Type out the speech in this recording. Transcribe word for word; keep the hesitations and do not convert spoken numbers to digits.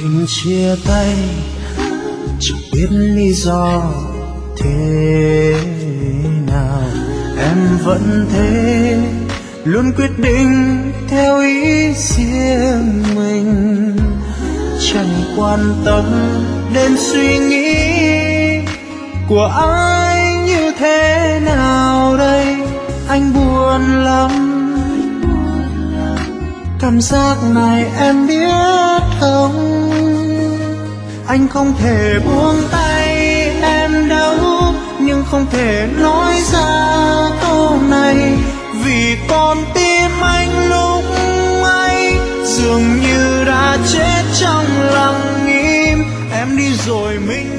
mình chia tay chẳng biết lý do thế nào. Em vẫn thế, luôn quyết định theo ý riêng mình, chẳng quan tâm đến suy nghĩ của ai như thế nào đây. Anh buồn lắm, cảm giác này em biết không. Anh không thể buông tay em đâu, nhưng không thể nói ra câu này, vì con tim anh lúc ấy dường như đã chết trong lặng im. Em đi rồi mình